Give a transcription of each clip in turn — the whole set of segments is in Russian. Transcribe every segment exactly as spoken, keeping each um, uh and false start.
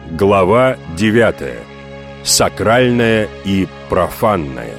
Глава девятая. Сакральное и профанное.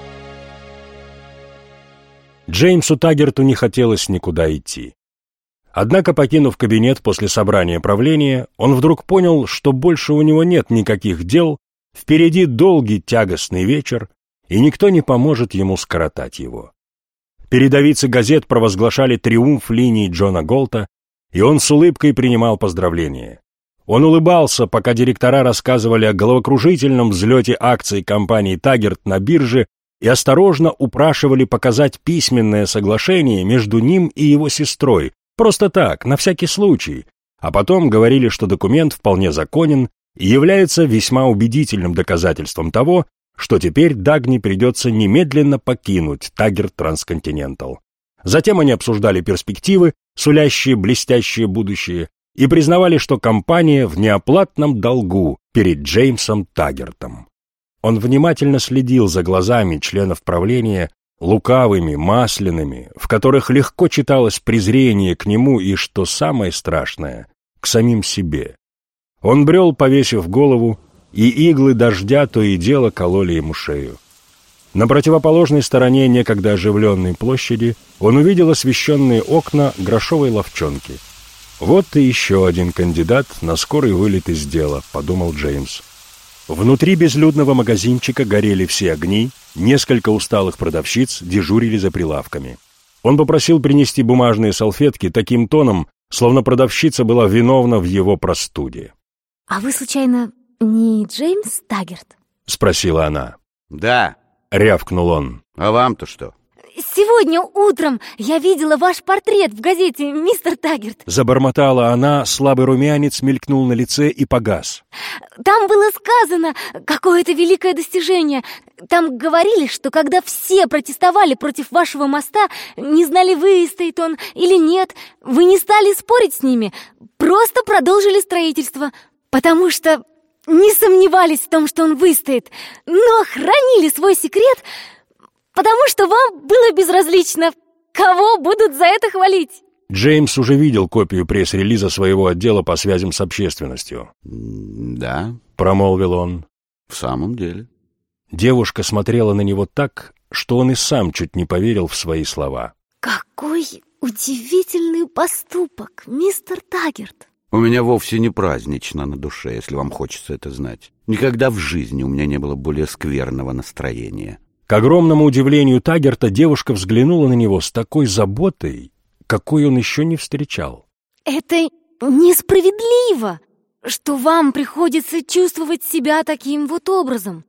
Джеймсу Таггерту не хотелось никуда идти. Однако, покинув кабинет после собрания правления, он вдруг понял, что больше у него нет никаких дел, впереди долгий тягостный вечер, и никто не поможет ему скоротать его. Передовицы газет провозглашали триумф линии Джона Голта, и он с улыбкой принимал поздравления. Он улыбался, пока директора рассказывали о головокружительном взлете акций компании «Таггерт» на бирже и осторожно упрашивали показать письменное соглашение между ним и его сестрой, просто так, на всякий случай, а потом говорили, что документ вполне законен и является весьма убедительным доказательством того, что теперь Дагни придется немедленно покинуть «Таггерт Трансконтинентал». Затем они обсуждали перспективы, сулящие блестящее будущее, и признавали, что компания в неоплатном долгу перед Джеймсом Таггертом. Он внимательно следил за глазами членов правления, лукавыми, масляными, в которых легко читалось презрение к нему и, что самое страшное, к самим себе. Он брел, повесив голову, и иглы дождя то и дело кололи ему шею. На противоположной стороне некогда оживленной площади он увидел освещенные окна грошовой лавчонки. «Вот и еще один кандидат на скорый вылет из дела», — подумал Джеймс. Внутри безлюдного магазинчика горели все огни, несколько усталых продавщиц дежурили за прилавками. Он попросил принести бумажные салфетки таким тоном, словно продавщица была виновна в его простуде. «А вы, случайно, не Джеймс Таггерт?» — спросила она. «Да», — рявкнул он. «А вам-то что?» «Сегодня утром я видела ваш портрет в газете, мистер Таггерт». Забормотала она, слабый румянец мелькнул на лице и погас. «Там было сказано какое-то великое достижение. Там говорили, что когда все протестовали против вашего моста, не знали, выстоит он или нет, вы не стали спорить с ними, просто продолжили строительство, потому что не сомневались в том, что он выстоит, но хранили свой секрет, потому что вам было безразлично, кого будут за это хвалить». Джеймс уже видел копию пресс-релиза своего отдела по связям с общественностью. «Да», — промолвил он. «В самом деле». Девушка смотрела на него так, что он и сам чуть не поверил в свои слова. «Какой удивительный поступок, мистер Таггерт!» «У меня вовсе не празднично на душе, если вам хочется это знать. Никогда в жизни у меня не было более скверного настроения». К огромному удивлению Таггерта девушка взглянула на него с такой заботой, какой он еще не встречал. «Это несправедливо, что вам приходится чувствовать себя таким вот образом.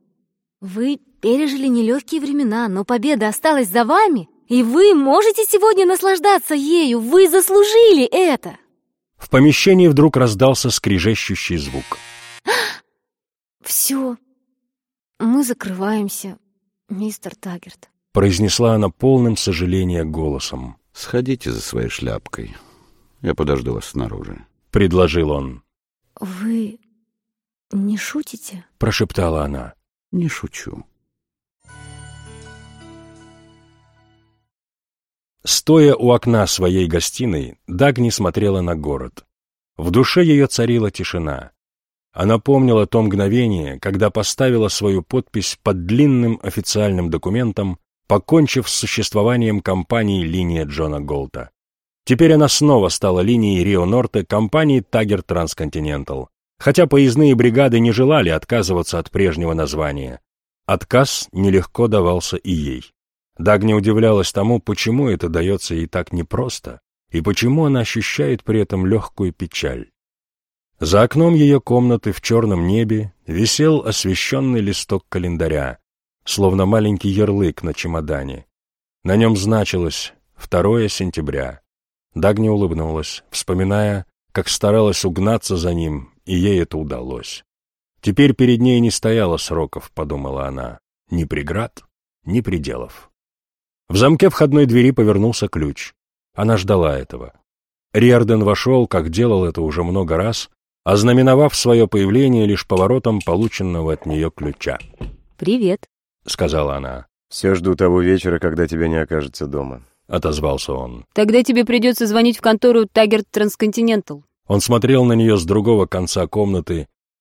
Вы пережили нелегкие времена, но победа осталась за вами, и вы можете сегодня наслаждаться ею. Вы заслужили это!» В помещении вдруг раздался скрежещущий звук. «Все, мы закрываемся, мистер Таггерт», — произнесла она полным сожаления голосом. «Сходите за своей шляпкой. Я подожду вас снаружи», — предложил он. «Вы не шутите?» — прошептала она. «Не шучу». Стоя у окна своей гостиной, Дагни смотрела на город. В душе ее царила тишина. Она помнила то мгновение, когда поставила свою подпись под длинным официальным документом, покончив с существованием компании «Линия Джона Голта». Теперь она снова стала линией Рио-Норте компании «Таггерт Трансконтинентал», хотя поездные бригады не желали отказываться от прежнего названия. Отказ нелегко давался и ей. Дагни удивлялась тому, почему это дается ей так непросто, и почему она ощущает при этом легкую печаль. За окном ее комнаты в черном небе висел освещенный листок календаря, словно маленький ярлык на чемодане. На нем значилось второе сентября. Дагни улыбнулась, вспоминая, как старалась угнаться за ним, и ей это удалось. Теперь перед ней не стояло сроков, подумала она, ни преград, ни пределов. В замке входной двери повернулся ключ. Она ждала этого. Риордан вошел, как делал это уже много раз, ознаменовав свое появление лишь поворотом полученного от нее ключа. «Привет», — сказала она. «Все жду того вечера, когда тебя не окажется дома», — отозвался он. «Тогда тебе придется звонить в контору Таггерт Трансконтинентал». Он смотрел на нее с другого конца комнаты,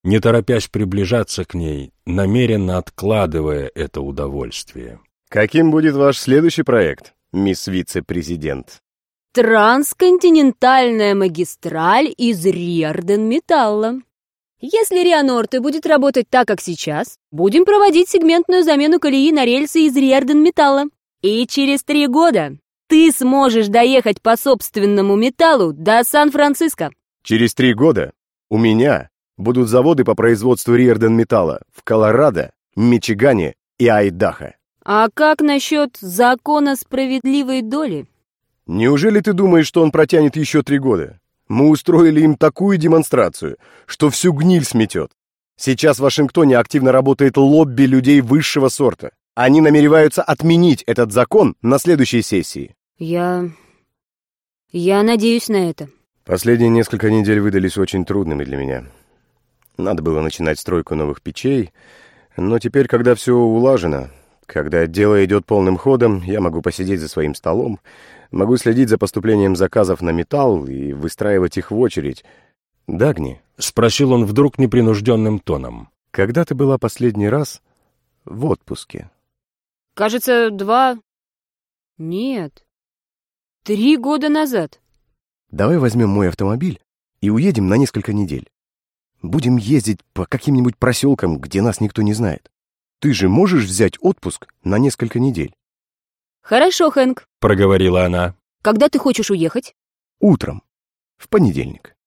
не торопясь приближаться к ней, намеренно откладывая это удовольствие. Каким будет ваш следующий проект, мисс вице-президент? Трансконтинентальная магистраль из Риордан-металла. Если РИА Норте будет работать так, как сейчас, будем проводить сегментную замену колеи на рельсы из Риордан-металла. И через три года ты сможешь доехать по собственному металлу до Сан-Франциско. Через три года у меня будут заводы по производству Риордан-металла в Колорадо, Мичигане и Айдахо. А как насчет закона справедливой доли? Неужели ты думаешь, что он протянет еще три года? Мы устроили им такую демонстрацию, что всю гниль сметет. Сейчас в Вашингтоне активно работает лобби людей высшего сорта. Они намереваются отменить этот закон на следующей сессии. Я... я надеюсь на это. Последние несколько недель выдались очень трудными для меня. Надо было начинать стройку новых печей, но теперь, когда все улажено, когда дело идет полным ходом, я могу посидеть за своим столом, могу следить за поступлением заказов на металл и выстраивать их в очередь. Дагни, — спросил он вдруг непринужденным тоном, — когда ты была последний раз в отпуске? Кажется, два... Нет. Три года назад. Давай возьмем мой автомобиль и уедем на несколько недель. Будем ездить по каким-нибудь проселкам, где нас никто не знает. Ты же можешь взять отпуск на несколько недель? Хорошо, Хэнк, — проговорила она. Когда ты хочешь уехать? Утром, в понедельник.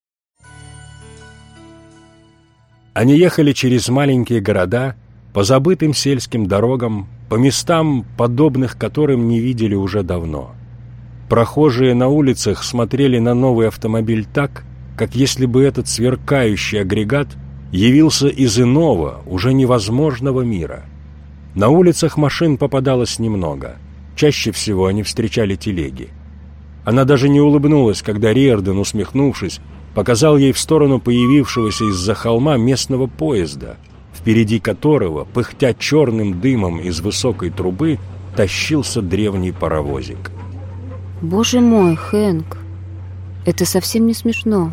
Они ехали через маленькие города, по забытым сельским дорогам, по местам, подобных которым не видели уже давно. Прохожие на улицах смотрели на новый автомобиль так, как если бы этот сверкающий агрегат явился из иного, уже невозможного мира. На улицах машин попадалось немного. Чаще всего они встречали телеги. Она даже не улыбнулась, когда Риордан, усмехнувшись, показал ей в сторону появившегося из-за холма местного поезда, впереди которого, пыхтя черным дымом из высокой трубы, тащился древний паровозик. Боже мой, Хэнк, это совсем не смешно.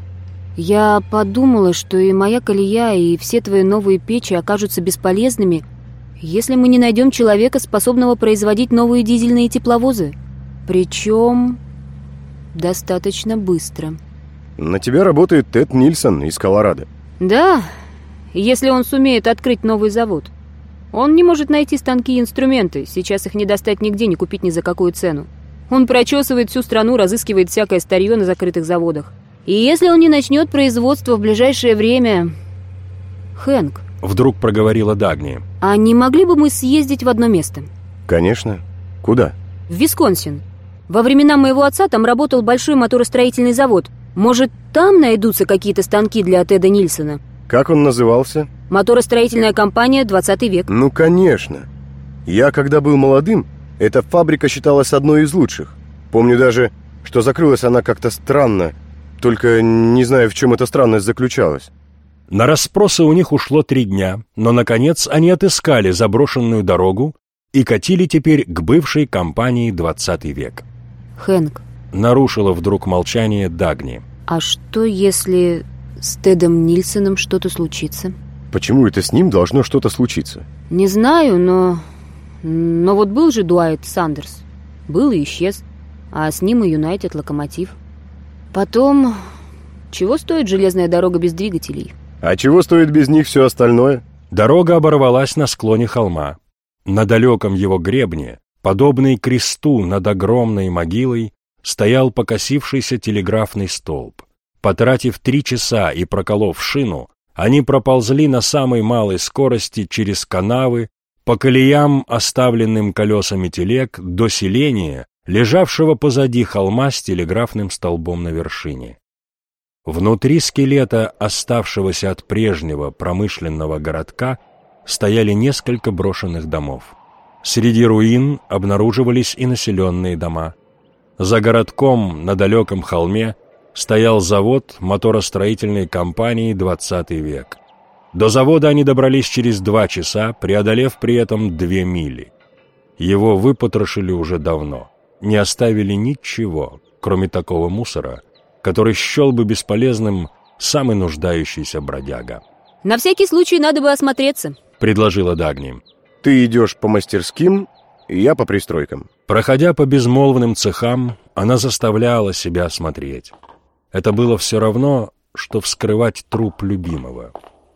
Я подумала, что и моя колея, и все твои новые печи окажутся бесполезными, если мы не найдем человека, способного производить новые дизельные тепловозы. Причем достаточно быстро. На тебя работает Тед Нильсон из Колорадо. Да, если он сумеет открыть новый завод. Он не может найти станки и инструменты, сейчас их не достать нигде, не купить ни за какую цену. Он прочесывает всю страну, разыскивает всякое старье на закрытых заводах. И если он не начнет производство в ближайшее время... Хэнк, — вдруг проговорила Дагни, — а не могли бы мы съездить в одно место? Конечно. Куда? В Висконсин. Во времена моего отца там работал большой моторостроительный завод. Может, там найдутся какие-то станки для Теда Нильсона? Как он назывался? Моторостроительная компания «двадцатый век». Ну, конечно. Я, когда был молодым, эта фабрика считалась одной из лучших. Помню даже, что закрылась она как-то странно. Только не знаю, в чем эта странность заключалась. На расспросы у них ушло три дня, но, наконец, они отыскали заброшенную дорогу и катили теперь к бывшей компании «двадцатый век». Хэнк, нарушила вдруг молчание Дагни. А что, если с Тедом Нильсоном что-то случится? Почему это с ним должно что-то случиться? Не знаю, но... Но вот был же Дуайт Сандерс. Был и исчез. А с ним и Юнайтед Локомотив. Потом... Чего стоит железная дорога без двигателей? А чего стоит без них все остальное? Дорога оборвалась на склоне холма. На далеком его гребне, подобный кресту над огромной могилой, стоял покосившийся телеграфный столб. Потратив три часа и проколов шину, они проползли на самой малой скорости через канавы, по колеям, оставленным колесами телег, до селения, лежавшего позади холма с телеграфным столбом на вершине. Внутри скелета, оставшегося от прежнего промышленного городка, стояли несколько брошенных домов. Среди руин обнаруживались и населенные дома. За городком на далеком холме стоял завод моторостроительной компании «двадцатый век». До завода они добрались через два часа, преодолев при этом две мили. Его выпотрошили уже давно, не оставили ничего, кроме такого мусора, который счел бы бесполезным самый нуждающийся бродяга. На всякий случай надо бы осмотреться, предложила Дагни. Ты идешь по мастерским, и я по пристройкам. Проходя по безмолвным цехам, она заставляла себя смотреть. Это было все равно, что вскрывать труп любимого.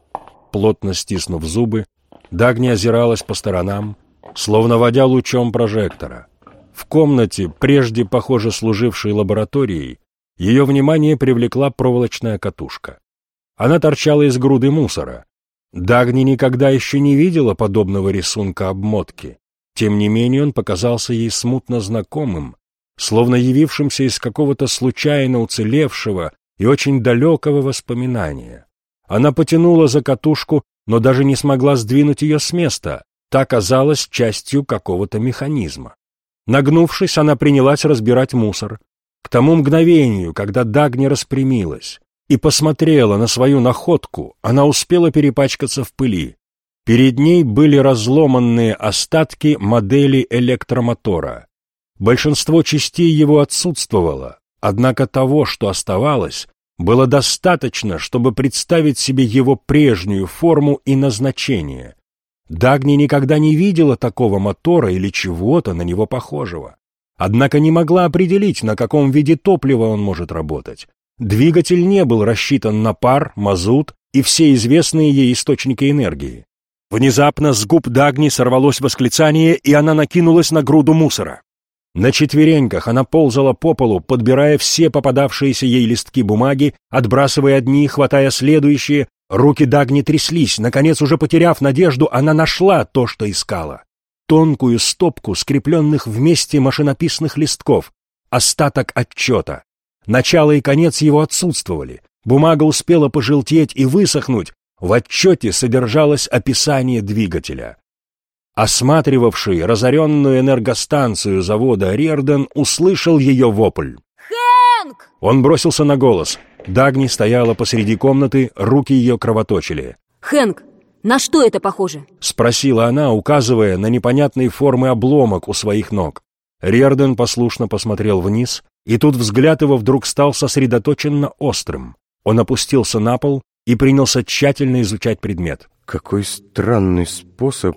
Плотно стиснув зубы, Дагни озиралась по сторонам, словно водя лучом прожектора. В комнате, прежде, похоже, служившей лабораторией, ее внимание привлекла проволочная катушка. Она торчала из груды мусора. Дагни никогда еще не видела подобного рисунка обмотки. Тем не менее он показался ей смутно знакомым, словно явившимся из какого-то случайно уцелевшего и очень далекого воспоминания. Она потянула за катушку, но даже не смогла сдвинуть ее с места. Та казалась частью какого-то механизма. Нагнувшись, она принялась разбирать мусор. К тому мгновению, когда Дагни распрямилась и посмотрела на свою находку, она успела перепачкаться в пыли. Перед ней были разломанные остатки модели электромотора. Большинство частей его отсутствовало, однако того, что оставалось, было достаточно, чтобы представить себе его прежнюю форму и назначение. Дагни никогда не видела такого мотора или чего-то на него похожего. Однако не могла определить, на каком виде топлива он может работать. Двигатель не был рассчитан на пар, мазут и все известные ей источники энергии. Внезапно с губ Дагни сорвалось восклицание, и она накинулась на груду мусора. На четвереньках она ползала по полу, подбирая все попадавшиеся ей листки бумаги, отбрасывая одни, хватая следующие. Руки Дагни тряслись. Наконец, уже потеряв надежду, она нашла то, что искала. Тонкую стопку скрепленных вместе машинописных листков. Остаток отчета. Начало и конец его отсутствовали. Бумага успела пожелтеть и высохнуть. В отчете содержалось описание двигателя. Осматривавший разоренную энергостанцию завода Риордан услышал ее вопль. «Хэнк!» Он бросился на голос. Дагни стояла посреди комнаты, руки ее кровоточили. «Хэнк, на что это похоже?» — спросила она, указывая на непонятной формы обломок у своих ног. Риордан послушно посмотрел вниз, и тут взгляд его вдруг стал сосредоточенно острым. Он опустился на пол и принялся тщательно изучать предмет. Какой странный способ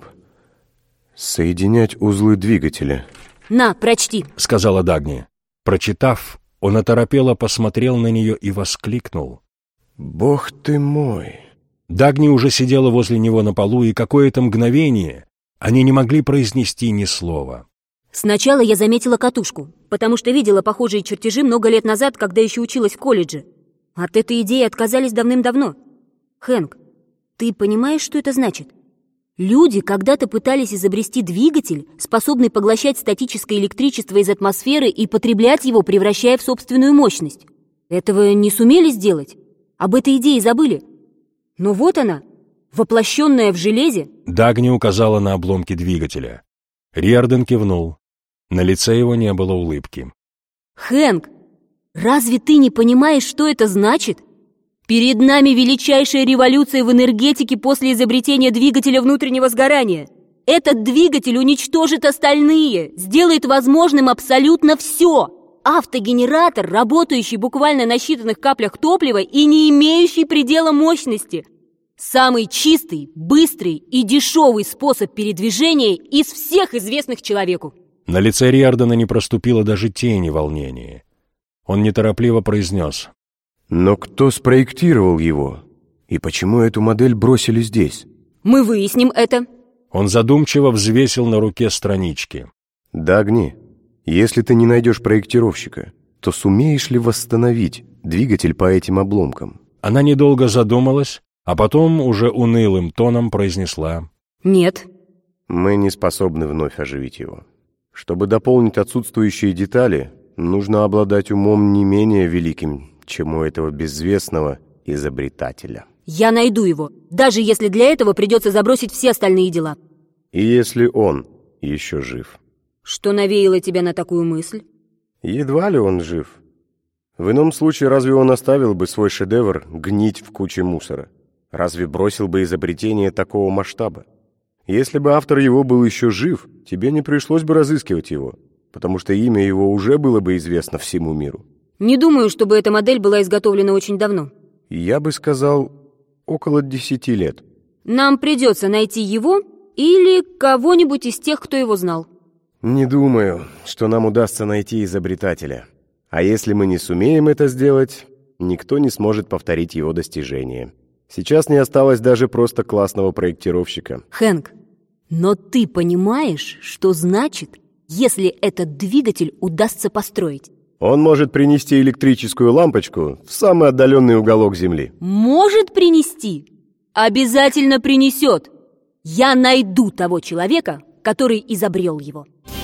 соединять узлы двигателя. «На, прочти», — сказала Дагни. Прочитав, он оторопело посмотрел на нее и воскликнул. «Бог ты мой!» Дагни уже сидела возле него на полу, и какое-то мгновение они не могли произнести ни слова. «Сначала я заметила катушку, потому что видела похожие чертежи много лет назад, когда еще училась в колледже. От этой идеи отказались давным-давно. Хэнк, ты понимаешь, что это значит? Люди когда-то пытались изобрести двигатель, способный поглощать статическое электричество из атмосферы и потреблять его, превращая в собственную мощность. Этого не сумели сделать. Об этой идее забыли. Но вот она, воплощенная в железе». Дагни указала на обломки двигателя. Риордан кивнул. На лице его не было улыбки. «Хэнк, разве ты не понимаешь, что это значит? Перед нами величайшая революция в энергетике после изобретения двигателя внутреннего сгорания. Этот двигатель уничтожит остальные, сделает возможным абсолютно все. Автогенератор, работающий буквально на считанных каплях топлива и не имеющий предела мощности. Самый чистый, быстрый и дешевый способ передвижения из всех известных человеку». На лице Риордана не проступило даже тени волнения. Он неторопливо произнес. «Но кто спроектировал его? И почему эту модель бросили здесь?» «Мы выясним это». Он задумчиво взвесил на руке странички. «Дагни, если ты не найдешь проектировщика, то сумеешь ли восстановить двигатель по этим обломкам?» Она недолго задумалась, а потом уже унылым тоном произнесла. «Нет». «Мы не способны вновь оживить его. Чтобы дополнить отсутствующие детали, нужно обладать умом не менее великим, чем у этого безвестного изобретателя». «Я найду его, даже если для этого придется забросить все остальные дела». «И если он еще жив». «Что навеяло тебя на такую мысль?» «Едва ли он жив. В ином случае разве он оставил бы свой шедевр гнить в куче мусора? Разве бросил бы изобретение такого масштаба? Если бы автор его был еще жив, тебе не пришлось бы разыскивать его, потому что имя его уже было бы известно всему миру». «Не думаю, чтобы эта модель была изготовлена очень давно». Я бы сказал, около десяти лет. Нам придется найти его или кого-нибудь из тех, кто его знал. Не думаю, что нам удастся найти изобретателя. А если мы не сумеем это сделать, никто не сможет повторить его достижения. Сейчас не осталось даже просто классного проектировщика. Хэнк, но ты понимаешь, что значит, если этот двигатель удастся построить? Он может принести электрическую лампочку в самый отдаленный уголок Земли. Может принести? Обязательно принесет. Я найду того человека, который изобрел его.